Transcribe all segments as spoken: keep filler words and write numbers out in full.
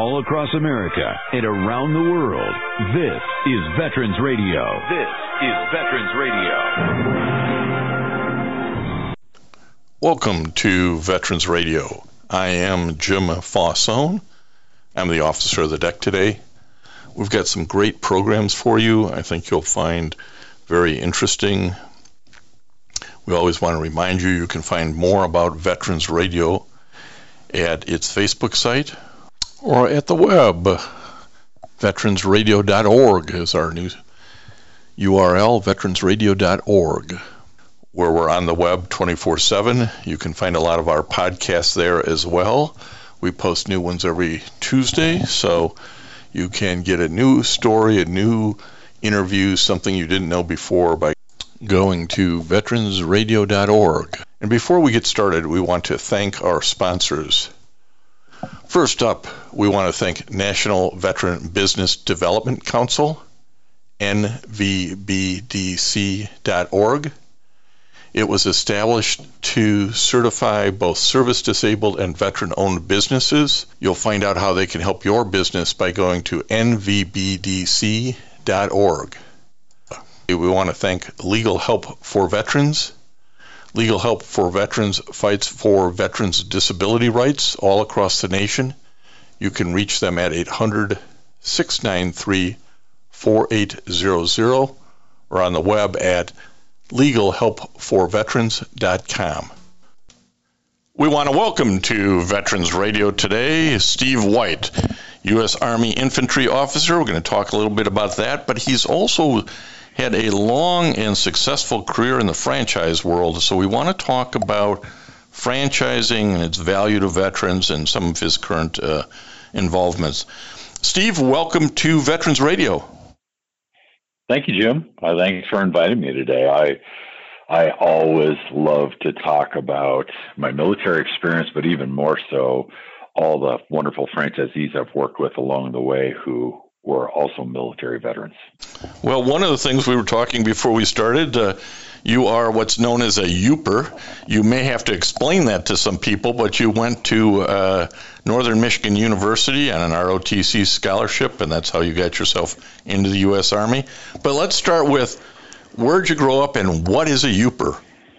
all across America and around the world. This is Veterans Radio. This is Veterans Radio. Welcome to Veterans Radio. I am Jim Fossone. I'm the officer of the deck today. We've got some great programs for you. I think you'll find very interesting. We always want to remind you you can find more about Veterans Radio at its Facebook site or at the web. veterans radio dot org is our new U R L, veterans radio dot org, where we're on the web twenty-four seven. You can find a lot of our podcasts there as well. We post new ones every Tuesday, so you can get a new story, a new interview, something you didn't know before by going to veterans radio dot org. And before we get started, we want to thank our sponsors. First up, we want to thank National Veteran Business Development Council, N V B D C dot org. It was established to certify both service-disabled and veteran-owned businesses. You'll find out how they can help your business by going to N V B D C dot org. We want to thank Legal Help for Veterans. Legal Help for Veterans fights for veterans' disability rights all across the nation. You can reach them at eight hundred, six nine three, four eight zero zero or on the web at legal help for veterans dot com. We want to welcome to Veterans Radio today Steve White, U S Army Infantry Officer. We're going to talk a little bit about that, but he's also had a long and successful career in the franchise world, so we want to talk about franchising and its value to veterans and some of his current uh, involvements. Steve, welcome to Veterans Radio. Thank you, Jim. Uh, thanks for inviting me today. I I always love to talk about my military experience, but even more so, all the wonderful franchisees I've worked with along the way who were also military veterans. Well, one of the things we were talking before we started, uh, you are what's known as a Youper. You may have to explain that to some people, but you went to uh, Northern Michigan University on an R O T C scholarship, and that's how you got yourself into the U S Army. But let's start with, where'd you grow up and what is a Youper?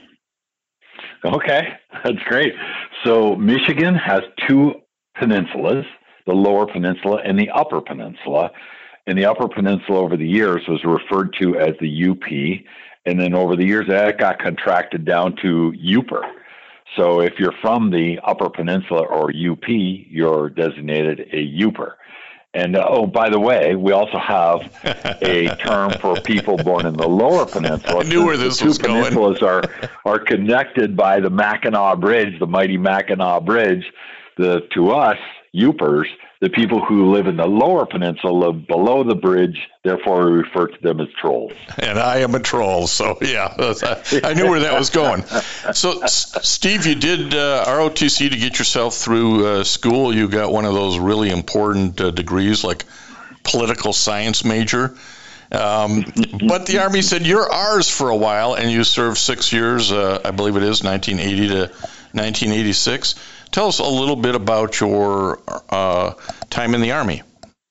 Okay, that's great. So Michigan has two peninsulas, the Lower Peninsula and the Upper Peninsula. And the Upper Peninsula over the years was referred to as the U P. And then over the years, that got contracted down to Youper. So if you're from the Upper Peninsula or U P, you're designated a Youper. And uh, oh, by the way, we also have a term for people born in the Lower Peninsula. I knew where this was going. The two peninsulas are, are connected by the Mackinac Bridge, the mighty Mackinac Bridge. The, to us, Youpers, the people who live in the Lower Peninsula below the bridge, therefore we refer to them as trolls. And I am a troll, so yeah, I knew where that was going. So, Steve, you did uh, R O T C to get yourself through uh, school. You got one of those really important uh, degrees, like political science major. Um, but the Army said, you're ours for a while, and you served six years, uh, I believe it is, nineteen eighty to nineteen eighty-six. Tell us a little bit about your uh, time in the Army.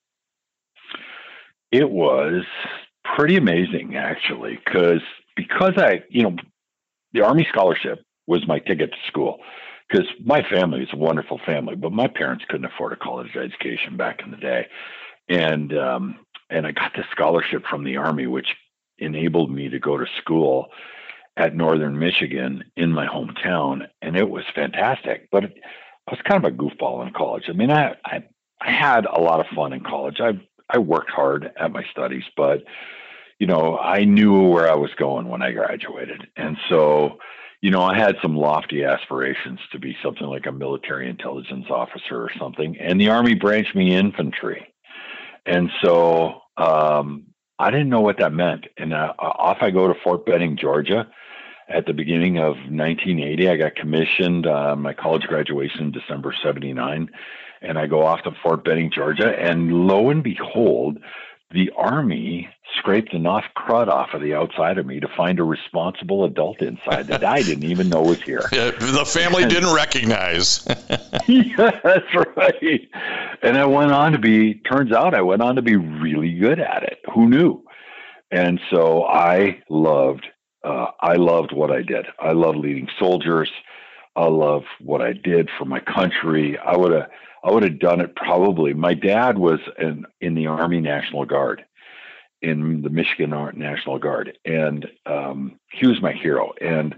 It was pretty amazing, actually, because because I, you know, the Army scholarship was my ticket to school, because my family is a wonderful family, but my parents couldn't afford a college education back in the day. And, um, and I got this scholarship from the Army, which enabled me to go to school at Northern Michigan in my hometown, and it was fantastic. But it, I was kind of a goofball in college. I mean, I, I I had a lot of fun in college. I I worked hard at my studies, but you know, I knew where I was going when I graduated, and so you know, I had some lofty aspirations to be something like a military intelligence officer or something. And the Army branched me infantry, and so um, I didn't know what that meant. And uh, off I go to Fort Benning, Georgia. At the beginning of nineteen eighty, I got commissioned, uh, my college graduation in December seventy-nine, and I go off to Fort Benning, Georgia, and lo and behold, the Army scraped enough crud off of the outside of me to find a responsible adult inside that I didn't even know was here. Yeah, the family didn't recognize. Yeah, that's right. And I went on to be, turns out I went on to be really good at it. Who knew? And so I loved, uh, I loved what I did. I loved leading soldiers. I loved what I did for my country. I would have, I would have done it probably. My dad was in, in the Army National Guard, in the Michigan National Guard. And um, he was my hero. And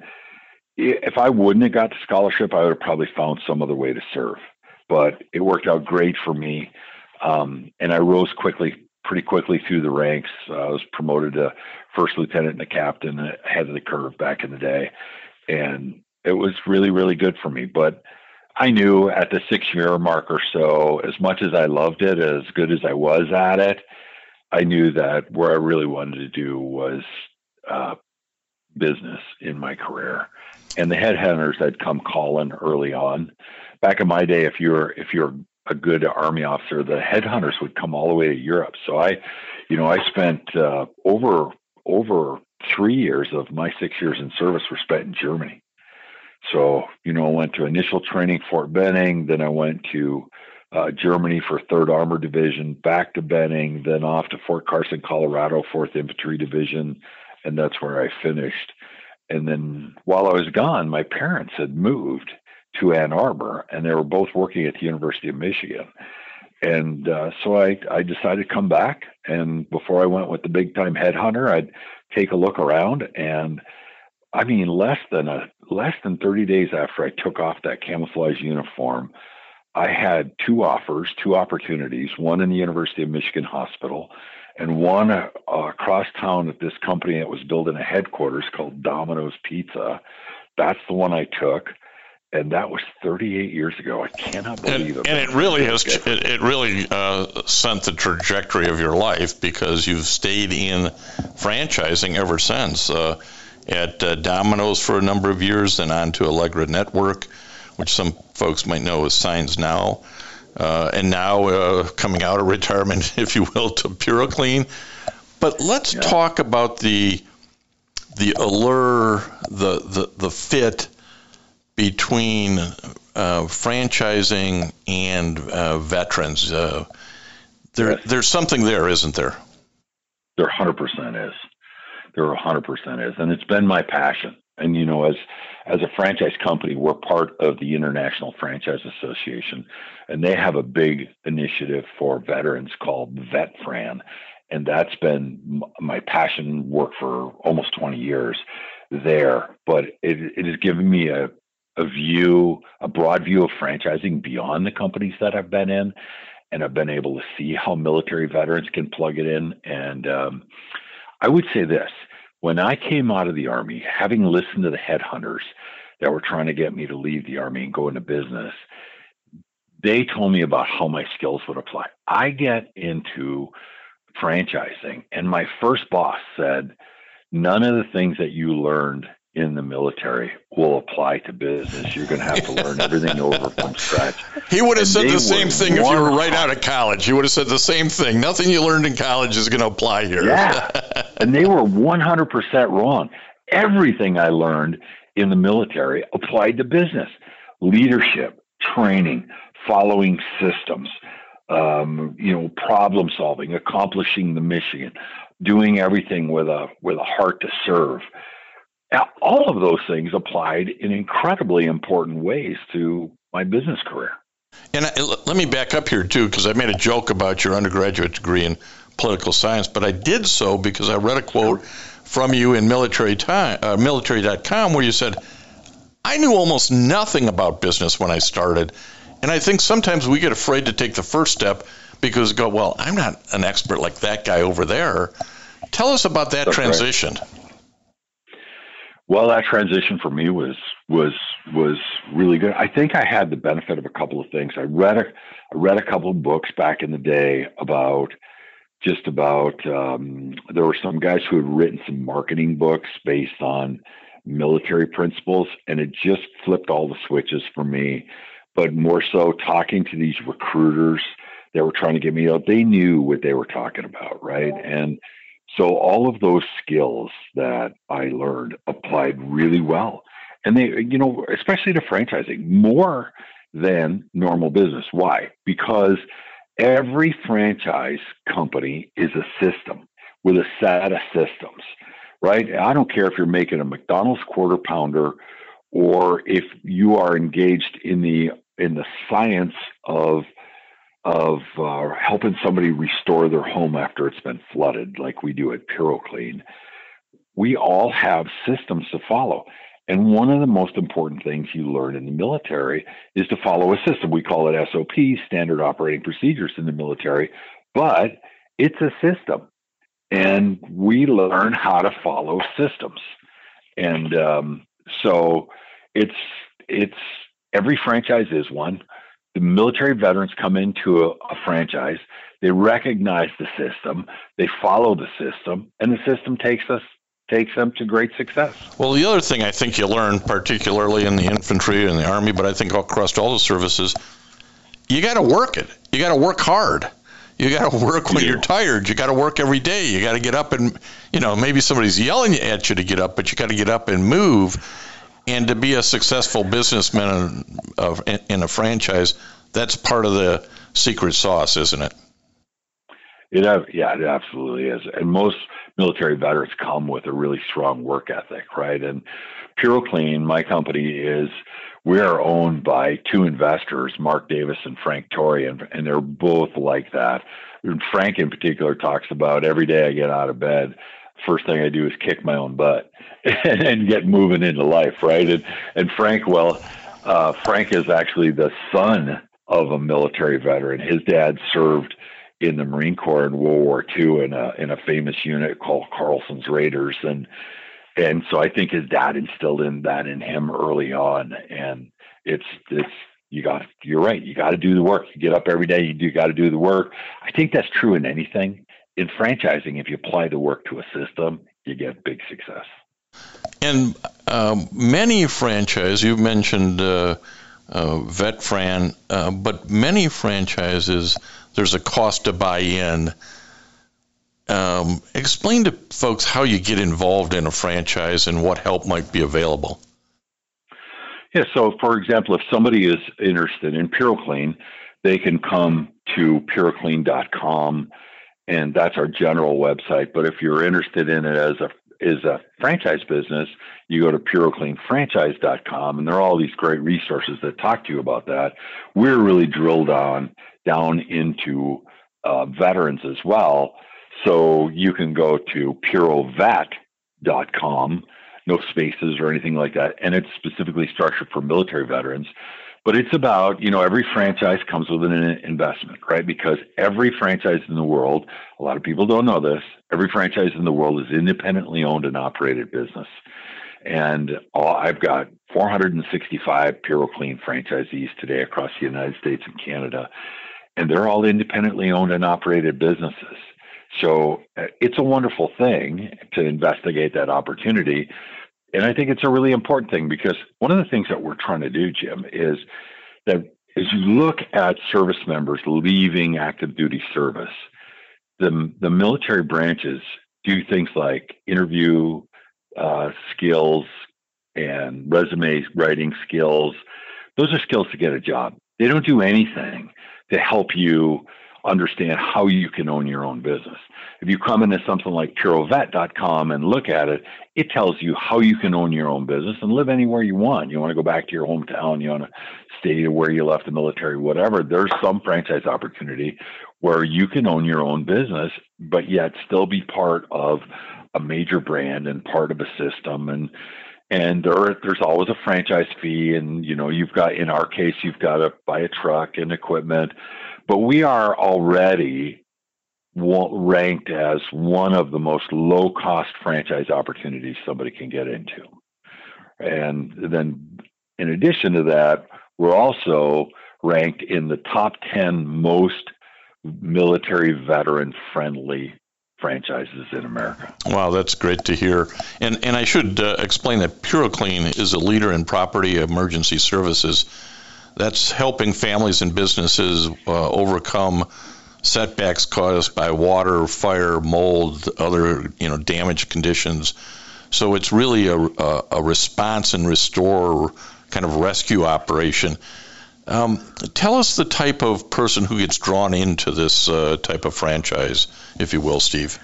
if I wouldn't have got the scholarship, I would have probably found some other way to serve. But it worked out great for me. Um, and I rose quickly, pretty quickly through the ranks. Uh, I was promoted to first lieutenant and a captain ahead of the curve back in the day. And it was really, really good for me. But I knew at the six-year mark or so, as much as I loved it, as good as I was at it, I knew that where I really wanted to do was uh, business in my career. And the headhunters had come calling early on. Back in my day, if you're if you're a good Army officer, the headhunters would come all the way to Europe. So I, you know, I spent uh, over over three years of my six years in service were spent in Germany. So, you know, I went to initial training, Fort Benning, then I went to uh, Germany for third Armored Division, back to Benning, then off to Fort Carson, Colorado, fourth Infantry Division, and that's where I finished. And then while I was gone, my parents had moved to Ann Arbor, and they were both working at the University of Michigan. And uh, so I, I decided to come back, and before I went with the big-time headhunter, I'd take a look around, and I mean, less than a less than thirty days after I took off that camouflage uniform, I had two offers, two opportunities, one in the University of Michigan Hospital and one uh, across town at this company that was building a headquarters called Domino's Pizza. That's the one I took. And that was thirty-eight years ago. I cannot believe and, it. And it really has, it, it really uh, sent the trajectory of your life, because you've stayed in franchising ever since. Uh, at uh, Domino's for a number of years, then on to Allegra Network, which some folks might know as Signs Now, uh, and now uh, coming out of retirement, if you will, to PureClean. But let's yeah. talk about the the allure, the the, the fit between uh, franchising and uh, veterans. Uh, there, yes. There's something there, isn't there? There one hundred percent is. There one hundred percent is. And it's been my passion. And, you know, as as a franchise company, we're part of the International Franchise Association, and they have a big initiative for veterans called VetFran. And that's been my passion work for almost twenty years there. But it, it has given me a, a view, a broad view of franchising beyond the companies that I've been in. And I've been able to see how military veterans can plug it in. And um, I would say this, when I came out of the Army, having listened to the headhunters that were trying to get me to leave the Army and go into business, they told me about how my skills would apply. I get into franchising, and my first boss said, none of the things that you learned in the military will apply to business. You're going to have to learn everything over from scratch. He would have and said the same thing if you were right out of college. He would have said the same thing. Nothing you learned in college is going to apply here. Yeah, and they were one hundred percent wrong. Everything I learned in the military applied to business. Leadership, training, following systems, um, you know, problem solving, accomplishing the mission, doing everything with a with a heart to serve. Now, all of those things applied in incredibly important ways to my business career. And I, let me back up here, too, because I made a joke about your undergraduate degree in political science, but I did so because I read a quote from you in military time, uh, military dot com where you said, I knew almost nothing about business when I started. And I think sometimes we get afraid to take the first step because we go, well, I'm not an expert like that guy over there. Tell us about that That's transition. Right. Well, that transition for me was was was really good. I think I had the benefit of a couple of things. I read a I read a couple of books back in the day about just about um, there were some guys who had written some marketing books based on military principles, and it just flipped all the switches for me. But more so, talking to these recruiters that were trying to get me out, they knew what they were talking about, right? And So all of those skills that I learned applied really well. And they, you know, especially to franchising, more than normal business. Why? Because every franchise company is a system with a set of systems, right? I don't care if you're making a McDonald's quarter pounder or if you are engaged in the in the science of of uh, helping somebody restore their home after it's been flooded, like we do at PuroClean. We all have systems to follow. And one of the most important things you learn in the military is to follow a system. We call it S O P, Standard Operating Procedures, in the military, but it's a system. And we learn how to follow systems. And um, so it's it's every franchise is one. The military veterans come into a, a franchise, they recognize the system, they follow the system, and the system takes us takes them to great success. Well, the other thing I think you learn, particularly in the infantry and the Army, but I think across all the services, you got to work it. You got to work hard. You got to work when you're tired. You got to work every day. You got to get up and, you know, maybe somebody's yelling at you to get up, but you got to get up and move. And to be a successful businessman in, in a franchise, that's part of the secret sauce, isn't it? It, yeah, it absolutely is. And most military veterans come with a really strong work ethic, right? And PuroClean, my company, is, we are owned by two investors, Mark Davis and Frank Torrey, and, and they're both like that. And Frank in particular talks about, every day I get out of bed, first thing I do is kick my own butt and, and get moving into life, right? And, and Frank, well, uh, Frank is actually the son of a military veteran. His dad served in the Marine Corps in World War Two in a in a famous unit called Carlson's Raiders, and and so I think his dad instilled in that in him early on. And it's it's you got you're right. You got to do the work. You get up every day. You do got to do the work. I think that's true in anything. In franchising, if you apply the work to a system, you get big success. And um, many franchises, you mentioned uh, uh, VetFran, uh, but many franchises, there's a cost to buy in. Um, explain to folks how you get involved in a franchise and what help might be available. Yeah, so for example, if somebody is interested in PuroClean, they can come to puroclean dot com, and that's our general website. But if you're interested in it as a is a franchise business, you go to puroclean franchise dot com, and there are all these great resources that talk to you about that. We're really drilled on down into uh, veterans as well. So you can go to purovet dot com, no spaces or anything like that. And it's specifically structured for military veterans. But it's about, you know, every franchise comes with an investment, right? Because every franchise in the world, a lot of people don't know this, every franchise in the world is independently owned and operated business. And all, I've got four hundred sixty-five PuroClean franchisees today across the United States and Canada, and they're all independently owned and operated businesses. So uh, it's a wonderful thing to investigate that opportunity. And I think it's a really important thing, because one of the things that we're trying to do, Jim, is that as you look at service members leaving active duty service, the, the military branches do things like interview uh, skills and resume writing skills. Those are skills to get a job. They don't do anything to help you understand how you can own your own business. If you come into something like purovet dot com and look at it, it tells you how you can own your own business and live anywhere you want. You want to go back to your hometown, you want to stay where you left the military, whatever. There's some franchise opportunity where you can own your own business, but yet still be part of a major brand and part of a system. And And there, there's always a franchise fee, and you know, you've got, in our case, you've got to buy a truck and equipment. But we are already ranked as one of the most low-cost franchise opportunities somebody can get into. And then, in addition to that, we're also ranked in the top ten most military veteran-friendly franchises in America. Wow, that's great to hear. And and I should uh, explain that PuroClean is a leader in property emergency services. That's helping families and businesses uh, overcome setbacks caused by water, fire, mold, other you know damage conditions. So it's really a, a, a response and restore kind of rescue operation. Um, tell us the type of person who gets drawn into this uh, type of franchise, if you will, Steve.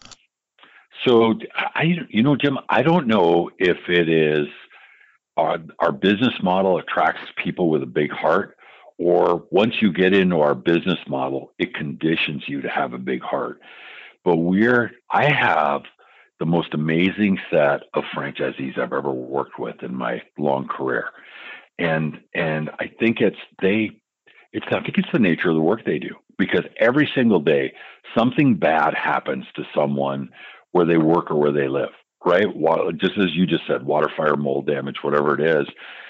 So, I, you know, Jim, I don't know if it is our, our business model attracts people with a big heart, or once you get into our business model, it conditions you to have a big heart. But we're, I have the most amazing set of franchisees I've ever worked with in my long career. And and I think it's they it's I think it's the nature of the work they do, because every single day something bad happens to someone where they work or where they live, right? Just as you just said, water, fire, mold damage, whatever it is.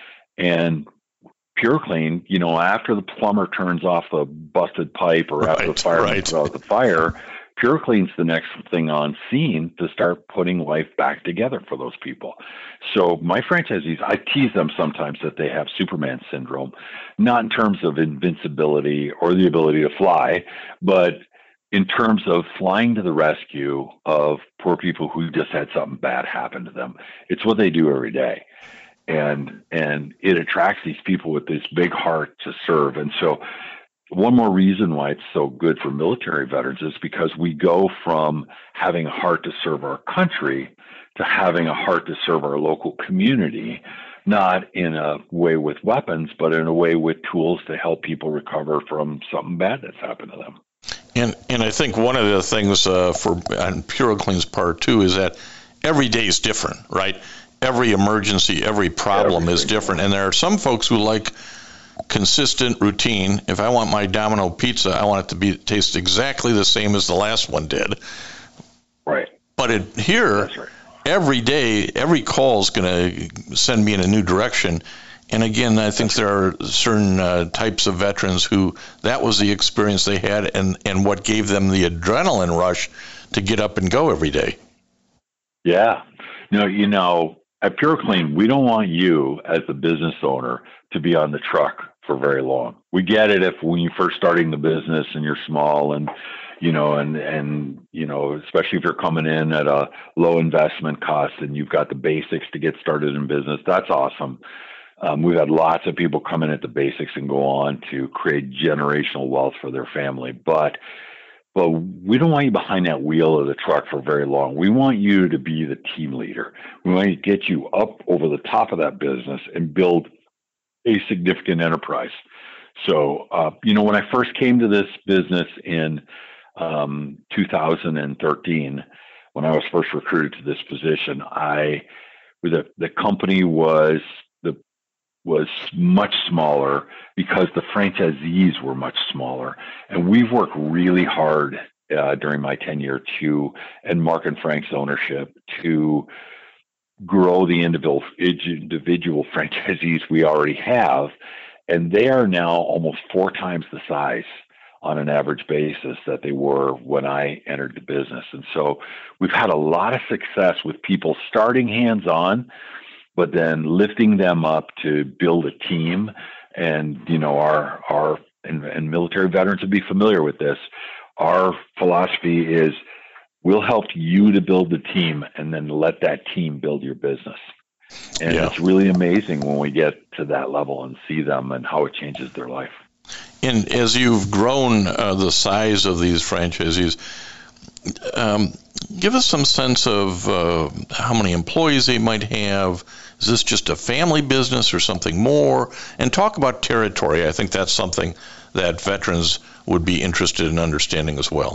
And PureClean, you know, after the plumber turns off the busted pipe or after right, the fireman right. puts out the fire, PureClean's the next thing on scene to start putting life back together for those people. So my franchisees, I tease them sometimes that they have Superman syndrome, not in terms of invincibility or the ability to fly, but in terms of flying to the rescue of poor people who just had something bad happen to them. It's what they do every day. And and it attracts these people with this big heart to serve. And so one more reason why it's so good for military veterans is because we go from having a heart to serve our country to having a heart to serve our local community, not in a way with weapons, but in a way with tools to help people recover from something bad that's happened to them. And and I think one of the things uh, for on PureClean's part too is that every day is different, right? Every emergency, every problem Everything. is different, and there are some folks who like consistent routine. If I want my Domino pizza, I want it to be taste exactly the same as the last one did. Right. But it, here, right. every day, every call is going to send me in a new direction. And again, I think there are certain uh, types of veterans who that was the experience they had, and, and what gave them the adrenaline rush to get up and go every day. Yeah. No, you know, at PureClean, we don't want you as the business owner to be on the truck for very long. We get it if when you're first starting the business and you're small and, you know, and, and, you know, especially if you're coming in at a low investment cost and you've got the basics to get started in business, that's awesome. Um, we've had lots of people come in at the basics and go on to create generational wealth for their family. But But we don't want you behind that wheel of the truck for very long. We want you to be the team leader. We want to get you up over the top of that business and build a significant enterprise. So, uh, you know, when I first came to this business in um, two thousand thirteen, when I was first recruited to this position, I the the company was the was much smaller because the franchisees were much smaller. And we've worked really hard uh, during my tenure to, and Mark and Frank's ownership, to grow the individual, individual franchisees we already have. And they are now almost four times the size on an average basis that they were when I entered the business. And so we've had a lot of success with people starting hands-on, but then lifting them up to build a team. And, you know, our, our, and, and military veterans would be familiar with this. Our philosophy is we'll help you to build the team and then let that team build your business. And yeah. It's really amazing when we get to that level and see them and how it changes their life. And as you've grown uh, the size of these franchisees, um, give us some sense of uh, how many employees they might have. Is this just a family business or something more? And talk about territory. I think that's something that veterans would be interested in understanding as well.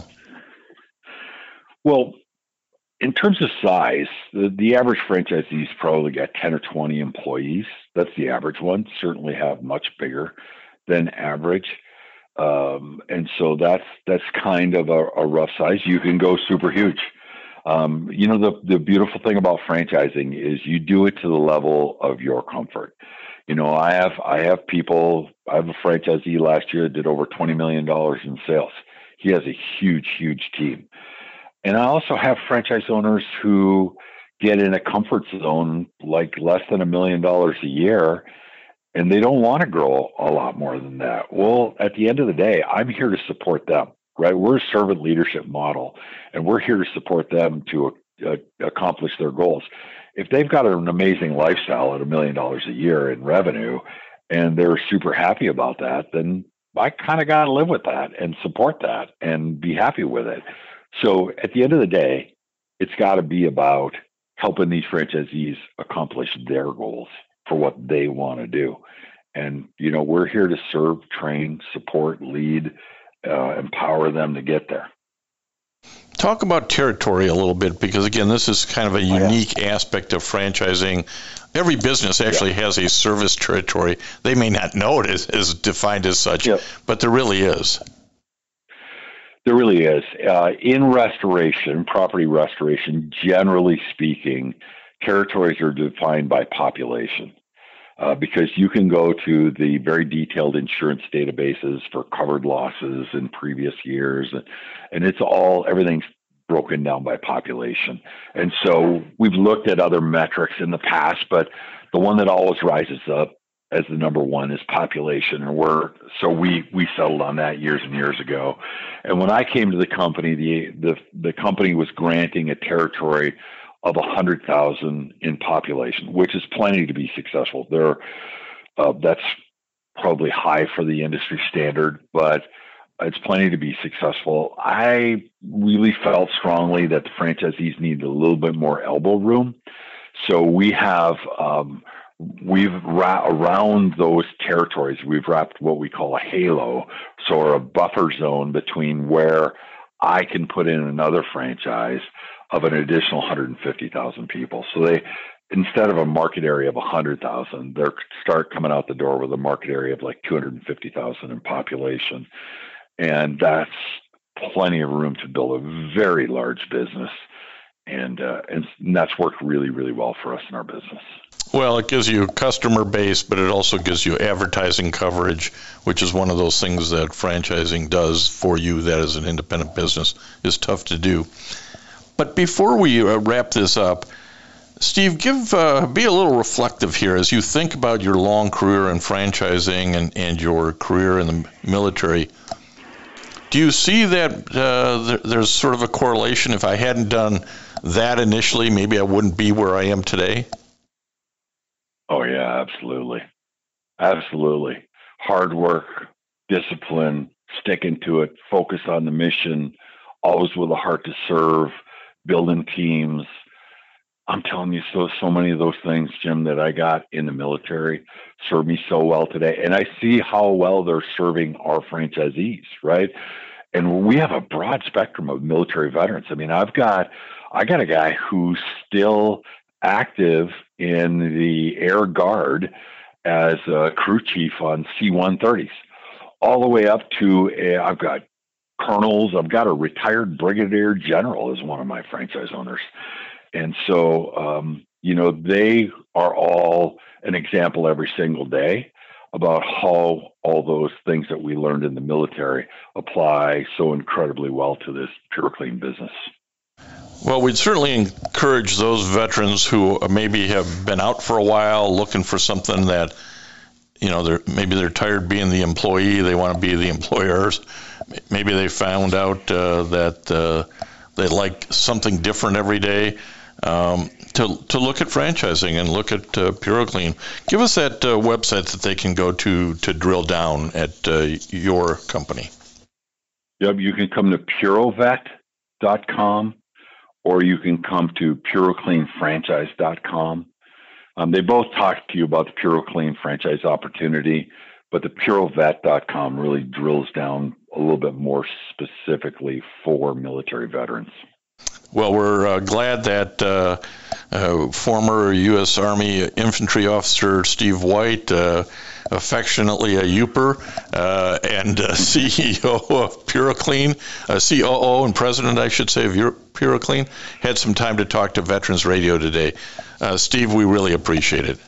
Well, in terms of size, the, the average franchisee's probably got ten or twenty employees. That's the average one. Certainly have much bigger than average. Um, and so that's that's kind of a, a rough size. You can go super huge. Um, you know, the, the beautiful thing about franchising is you do it to the level of your comfort. You know, I have I have people, I have a franchisee last year that did over twenty million dollars in sales. He has a huge, huge team. And I also have franchise owners who get in a comfort zone like less than a million dollars a year, and they don't want to grow a lot more than that. Well, at the end of the day, I'm here to support them. right? We're a servant leadership model, and we're here to support them to uh, accomplish their goals. If they've got an amazing lifestyle at a million dollars a year in revenue, and they're super happy about that, then I kind of got to live with that and support that and be happy with it. So at the end of the day, it's got to be about helping these franchisees accomplish their goals for what they want to do. And, you know, we're here to serve, train, support, lead, uh, empower them to get there. Talk about territory a little bit, because, again, this is kind of a unique oh, yeah. aspect of franchising. Every business actually yeah. has a service territory. They may not know it is, is defined as such, yeah. but there really is. There really is. Uh, in restoration, property restoration, generally speaking, territories are defined by population. Uh, because you can go to the very detailed insurance databases for covered losses in previous years, and, and it's all, everything's broken down by population. And so we've looked at other metrics in the past, but the one that always rises up as the number one is population. And we're, so we, we settled on that years and years ago. And when I came to the company, the, the, the company was granting a territory of one hundred thousand in population, which is plenty to be successful. There, uh, that's probably high for the industry standard, but it's plenty to be successful. I really felt strongly that the franchisees needed a little bit more elbow room. So we have, um, we've ra- around those territories, we've wrapped what we call a halo, so or a buffer zone between where I can put in another franchise of an additional one hundred fifty thousand people. So they, instead of a market area of one hundred thousand, they start coming out the door with a market area of like two hundred fifty thousand in population. And that's plenty of room to build a very large business. And, uh, and that's worked really, really well for us in our business. Well, it gives you a customer base, but it also gives you advertising coverage, which is one of those things that franchising does for you that as an independent business is tough to do. But before we uh, wrap this up, Steve, give uh, be a little reflective here as you think about your long career in franchising and, and your career in the military. Do you see that uh, there, there's sort of a correlation? If I hadn't done that initially, maybe I wouldn't be where I am today? Oh, yeah, absolutely. Absolutely. Hard work, discipline, sticking to it, focus on the mission, always with a heart to serve, building teams. I'm telling you, so so many of those things, Jim, that I got in the military serve me so well today. And I see how well they're serving our franchisees, right? And we have a broad spectrum of military veterans. I mean, I've got I got a guy who's still active in the Air Guard as a crew chief on C one thirties, all the way up to a, I've got colonels. I've got a retired brigadier general as one of my franchise owners. And so, um, you know, they are all an example every single day about how all those things that we learned in the military apply so incredibly well to this Pure Clean business. Well, we'd certainly encourage those veterans who maybe have been out for a while looking for something that, you know, they're, maybe they're tired being the employee, they want to be the employers. Maybe they found out uh, that uh, they like something different every day. Um, to to look at franchising and look at uh, PureClean. Give us that uh, website that they can go to to drill down at uh, your company. Yep, you can come to purovet dot com or you can come to puroclean franchise dot com. Um, they both talk to you about the PureClean franchise opportunity, but the purovet dot com really drills down a little bit more specifically for military veterans. Well, we're uh, glad that uh, uh, former U S Army infantry officer Steve White, uh, affectionately a Youper, uh, and uh, C E O of PureClean, uh, C O O and president, I should say, of PureClean, had some time to talk to Veterans Radio today. Uh, Steve, we really appreciate it.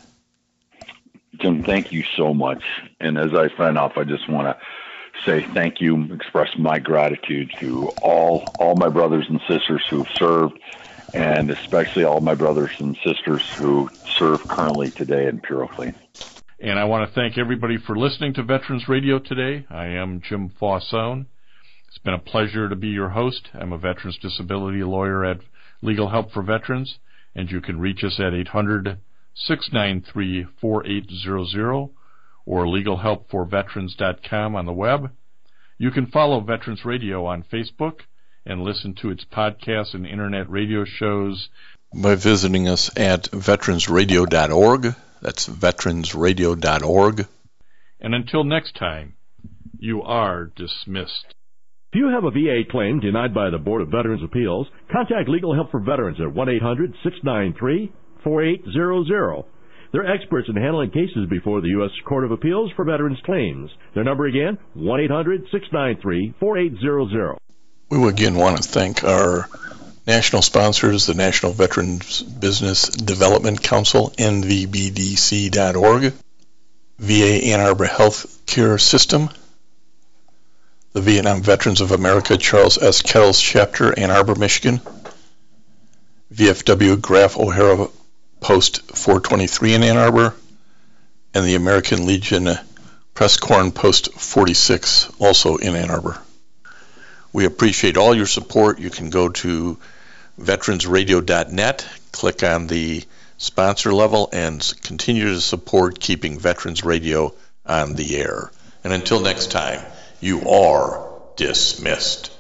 Jim, thank you so much. And as I sign off, I just want to say thank you, express my gratitude to all all my brothers and sisters who've served, and especially all my brothers and sisters who serve currently today in PureClean. And I want to thank everybody for listening to Veterans Radio today. I am Jim Fausone. It's It's been a pleasure to be your host. I'm a veterans disability lawyer at Legal Help for Veterans, and you can reach us at eight hundred, six nine three, four eight zero zero or legal help for veterans dot com on the web. You can follow Veterans Radio on Facebook and listen to its podcasts and internet radio shows by visiting us at veterans radio dot org. That's veterans radio dot org. And until next time, you are dismissed. If you have a V A claim denied by the Board of Veterans' Appeals, contact Legal Help for Veterans at one eight hundred, six nine three, four eight zero zero. They're experts in handling cases before the U S Court of Appeals for veterans claims. Their number again, one eight hundred, six nine three, four eight zero zero. We again want to thank our national sponsors, the National Veterans Business Development Council, N V B D C dot org, V A Ann Arbor Health Care System, the Vietnam Veterans of America Charles S. Kettles Chapter, Ann Arbor, Michigan, V F W Graf O'Hara Post four twenty-three in Ann Arbor, and the American Legion Press Corn Post forty-six, also in Ann Arbor. We appreciate all your support. You can go to veterans radio dot net, click on the sponsor level, and continue to support keeping Veterans Radio on the air. And until next time, you are dismissed.